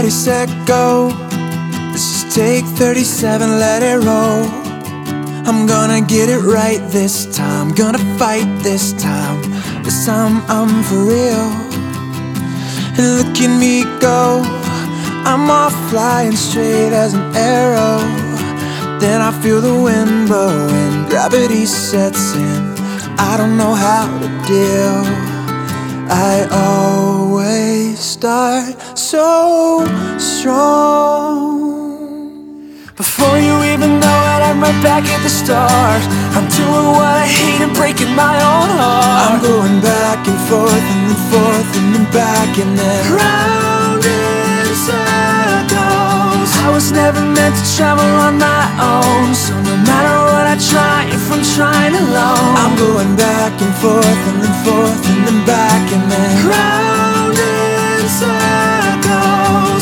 ready, set, go. Let's just take 37, let it roll. I'm gonna get it right this time, gonna fight this time. This time I'm for real. And look at me go, I'm off flying straight as an arrow. Then I feel the wind blowing, gravity sets in. I don't know how to deal. I always start so strong. Before you even know it, I'm right back at the start. I'm doing what I hate and breaking my own heart. I'm going back and forth and then forth and then back and then round in circles. I was never meant to travel on my own, so no matter what I try, if I'm trying alone, I'm going back and forth and then forth and then back and then round in circles.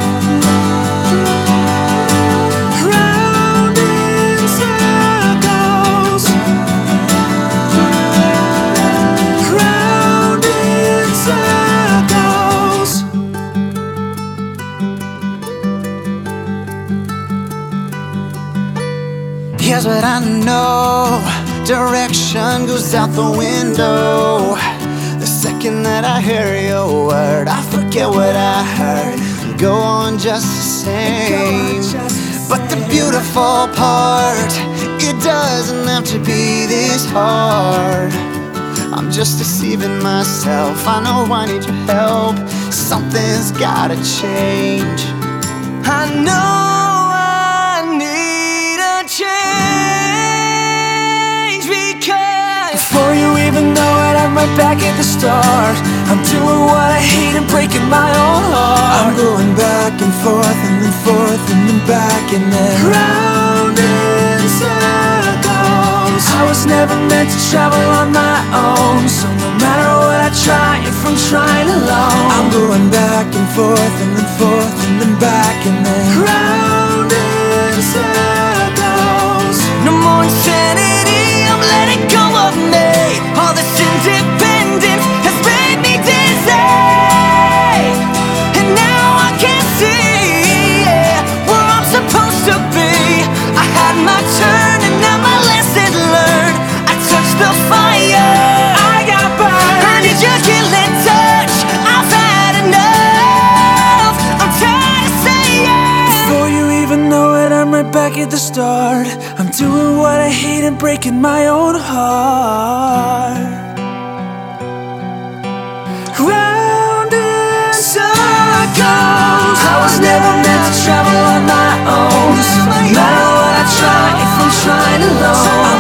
Round in circles. Round in circles. Here's what I know, direction goes out the window. The second that I hear your word, I forget what I heard and go on just the same. But the beautiful part, it doesn't have to be this hard. I'm just deceiving myself, I know I need your help. Something's gotta change. I know change, because before you even know it, I'm right back at the start. I'm doing what I hate and breaking my own heart. I'm going back and forth and then forth and then back and then round in circles. I was never meant to travel on my own, so no matter what I try, if I'm trying alone, I'm going back and forth and then forth and then back and then round in circles. No more insanity, I'm letting go of me. All this independence has made me dizzy, and now I can see, yeah, where I'm supposed to be. I had my turn and now my lesson learned. I touched the fire, I got burned. I need your killing touch, I've had enough. I'm tired of saying, before you even know it, I'm right back at the start. I'm doing what I hate and breaking my own heart. Round in circles. I was never meant to travel on my own, so no matter what I try, if I'm trying alone,